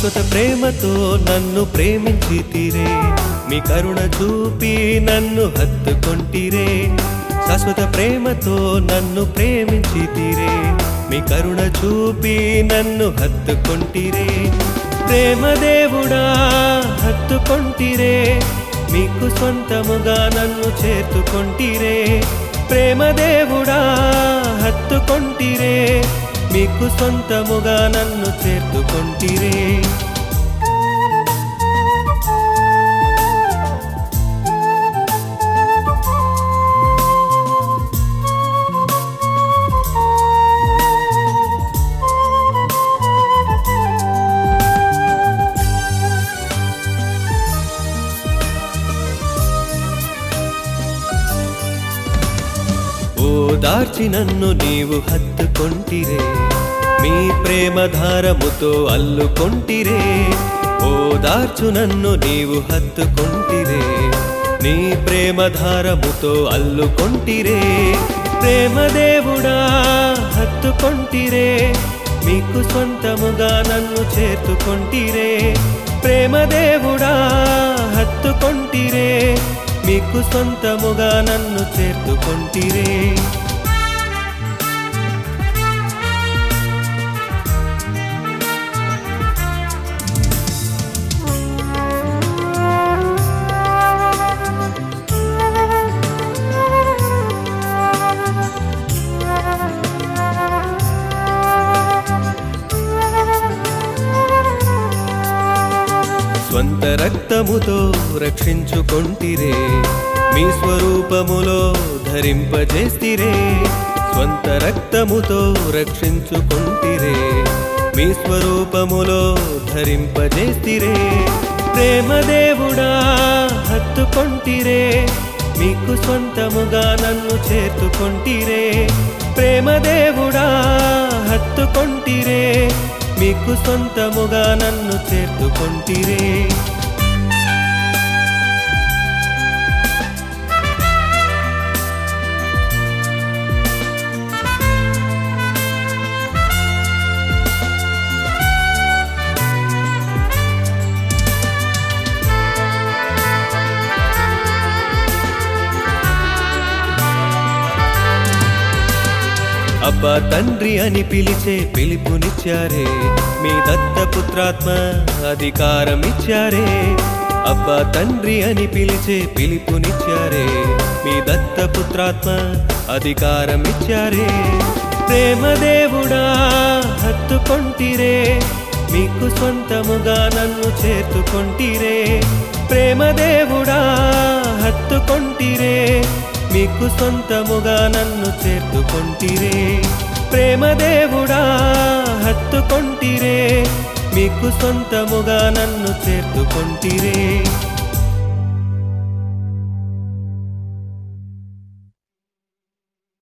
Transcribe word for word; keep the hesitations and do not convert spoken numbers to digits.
శాశ్వత ప్రేమతో నన్ను ప్రేమించితిరే మీ కరుణ చూపి నన్ను హత్తుకొంటిరే శాశ్వత ప్రేమతో నన్ను ప్రేమించితిరే మీ కరుణ చూపి నన్ను హత్తుకొంటిరే ప్రేమ దేవుడా హత్తుకొంటిరే మీకు సొంతముగా నన్ను చేర్చుకొంటిరే ప్రేమ దేవుడా హత్తుకొంటిరే మీకు సొంతముగా నన్ను చేర్చుకొంటిరే ఓదార్చి నన్ను నీవు హత్తుకొంటిరే మీ ప్రేమ ధారముతో అల్లుకొంటిరే ఓదార్చు నన్ను నీవు హత్తుకొంటిరే నీ ప్రేమ ధారముతో అల్లుకొంటిరే ప్రేమ దేవుడా హత్తుకొంటిరే మీకు సొంతముగా నన్ను చేర్చుకొంటిరే ప్రేమ దేవుడా హత్తుకొంటిరే మీకు సొంతముగా నన్ను చేర్చుకొంటిరే స్వంత రక్తముతో రక్షించుకొంటిరే మీ స్వరూపములో ధరింపజేస్తిరే స్వంత రక్తముతో రక్షించుకొంటిరే మీ స్వరూపములో ధరింపజేస్తిరే ప్రేమ దేవుడా హత్తుకొంటిరే మీకు సొంతముగా నన్ను చేర్చుకొంటిరే ప్రేమ దేవుడా హత్తుకొంటిరే మీకు సొంతముగా నన్ను చేర్చుకొంటిరే అబ్బా తండ్రి అని పిలిచే పిలుపునిచ్చారే మీ దత్తపుత్రాత్మ అధికారం ఇచ్చారే అబ్బా తండ్రి అని పిలిచే పిలుపునిచ్చారే మీ దత్తపుత్రాత్మ అధికారం ఇచ్చారే ప్రేమ దేవుడా హత్తుకొంటిరే మీకు సొంతముగా నన్ను చేర్చుకొంటిరే ప్రేమ దేవుడా హత్తుకొంటిరే మీకు సొంతముగా నన్ను చేర్చుకొంటిరే ప్రేమ దేవుడా హత్తుకొంటిరే మీకు సొంతముగా నన్ను చేర్చుకొంటిరే